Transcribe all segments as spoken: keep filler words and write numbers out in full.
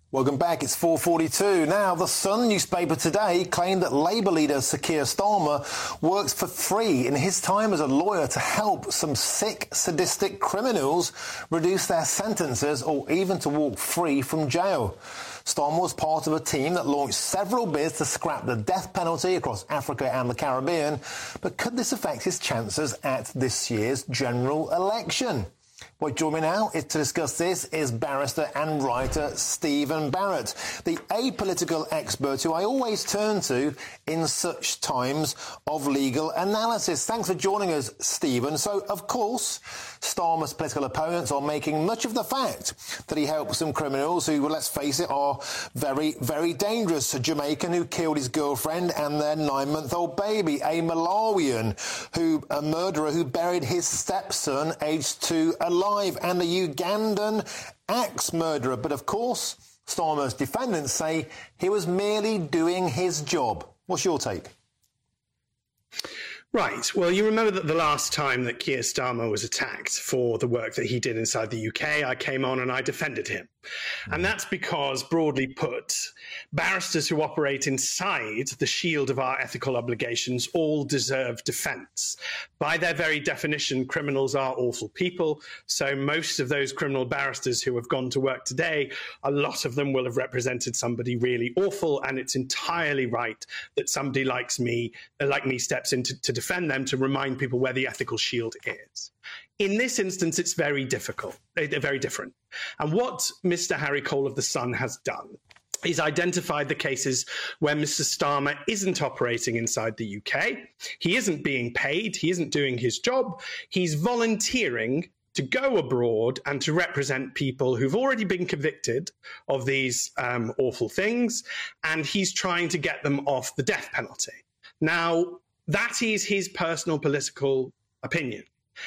Welcome back. It's four forty-two. Now, the Sun newspaper today claimed that Labour leader Sir Keir Starmer works for free in his time as a lawyer to help some sick, sadistic criminals reduce their sentences or even to walk free from jail. Starmer was part of a team that launched several bids to scrap the death penalty across Africa and the Caribbean. But could this affect his chances at this year's general election? Well, joining me now is to discuss this is barrister and writer Stephen Barrett, the apolitical expert who I always turn to in such times of legal analysis. Thanks for joining us, Stephen. So, of course, Starmer's political opponents are making much of the fact that he helped some criminals who, well, let's face it, are very, very dangerous. A Jamaican who killed his girlfriend and their nine-month-old baby. A Malawian, who a murderer who buried his stepson, aged two, alive. And the Ugandan axe murderer. But of course, Starmer's defendants say he was merely doing his job. What's your take? Right. Well, you remember that the last time that Keir Starmer was attacked for the work that he did inside the U K, I came on and I defended him. And that's because, broadly put, barristers who operate inside the shield of our ethical obligations all deserve defence. By their very definition, criminals are awful people. So most of those criminal barristers who have gone to work today, a lot of them will have represented somebody really awful. And it's entirely right that somebody likes me, like me steps in to, to defend them, to remind people where the ethical shield is. In this instance, it's very difficult, very different. And what Mister Harry Cole of The Sun has done is identified the cases where Mister Starmer isn't operating inside the U K. He isn't being paid. He isn't doing his job. He's volunteering to go abroad and to represent people who've already been convicted of these um, awful things. And he's trying to get them off the death penalty. Now, that is his personal political opinion.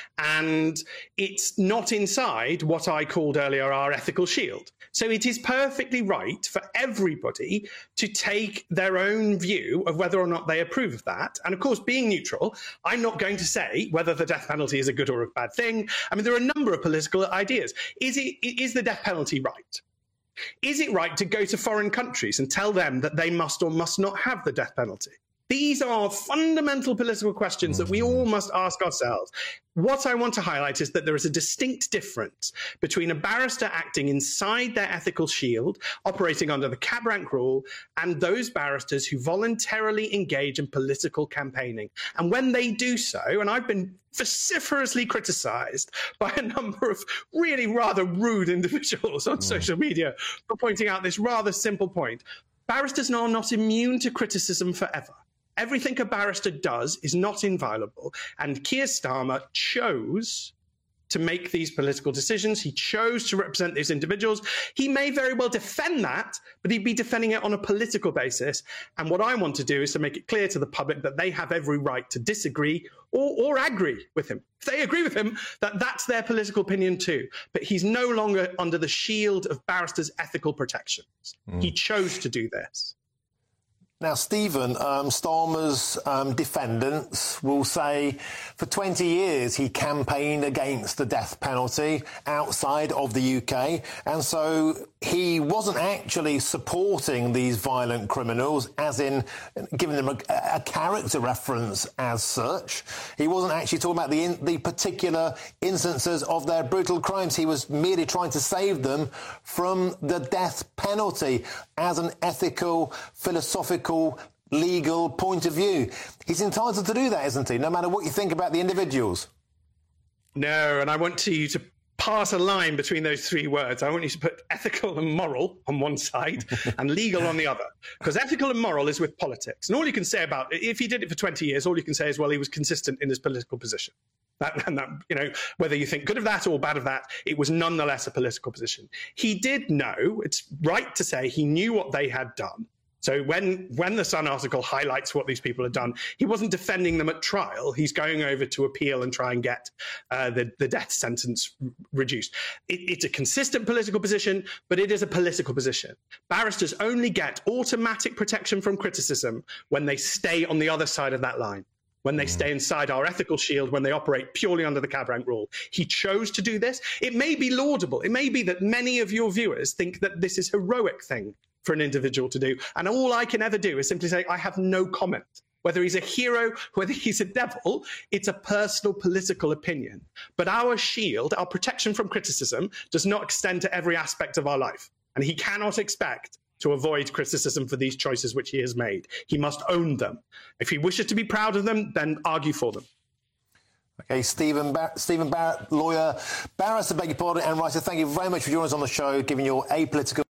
And it's not inside what I called earlier our ethical shield. So it is perfectly right for everybody to take their own view of whether or not they approve of that. And of course, being neutral, I'm not going to say whether the death penalty is a good or a bad thing. I mean, there are a number of political ideas. Is it, is the death penalty right? Is it right to go to foreign countries and tell them that they must or must not have the death penalty? These are fundamental political questions that we all must ask ourselves. What I want to highlight is that there is a distinct difference between a barrister acting inside their ethical shield, operating under the cab rank rule, and those barristers who voluntarily engage in political campaigning. And when they do so, and I've been vociferously criticised by a number of really rather rude individuals on mm. social media for pointing out this rather simple point, barristers are not immune to criticism forever. Everything a barrister does is not inviolable. And Keir Starmer chose to make these political decisions. He chose to represent these individuals. He may very well defend that, but he'd be defending it on a political basis. And what I want to do is to make it clear to the public that they have every right to disagree or, or agree with him. If they agree with him, that that's their political opinion too. But he's no longer under the shield of barristers' ethical protections. Mm. He chose to do this. Now, Stephen, um, Starmer's um, defendants will say for twenty years he campaigned against the death penalty outside of the U K, and so he wasn't actually supporting these violent criminals, as in giving them a, a character reference as such. He wasn't actually talking about the, in, the particular instances of their brutal crimes. He was merely trying to save them from the death penalty as an ethical, philosophical, legal point of view. He's entitled to do that, isn't he? No matter what you think about the individuals. No, and I want you to pass a line between those three words. I want you to put ethical and moral on one side and legal on the other. Because ethical and moral is with politics. And all you can say about it, if he did it for twenty years, all you can say is, well, he was consistent in his political position. That, and that, you know, whether you think good of that or bad of that, it was nonetheless a political position. He did know, it's right to say he knew what they had done. So when, when the Sun article highlights what these people had done, he wasn't defending them at trial. He's going over to appeal and try and get uh, the, the death sentence r- reduced. It, it's a consistent political position, but it is a political position. Barristers only get automatic protection from criticism when they stay on the other side of that line. when they stay inside our ethical shield, when they operate purely under the cab rank rule. He chose to do this. It may be laudable. It may be that many of your viewers think that this is a heroic thing for an individual to do. And all I can ever do is simply say, I have no comment. Whether he's a hero, whether he's a devil, it's a personal political opinion. But our shield, our protection from criticism, does not extend to every aspect of our life. And he cannot expect to avoid criticism for these choices which he has made. He must own them. If he wishes to be proud of them, then argue for them. Okay, Stephen, Bar- Stephen Barrett, lawyer, barrister, beg your pardon, and writer, thank you very much for joining us on the show, giving your apolitical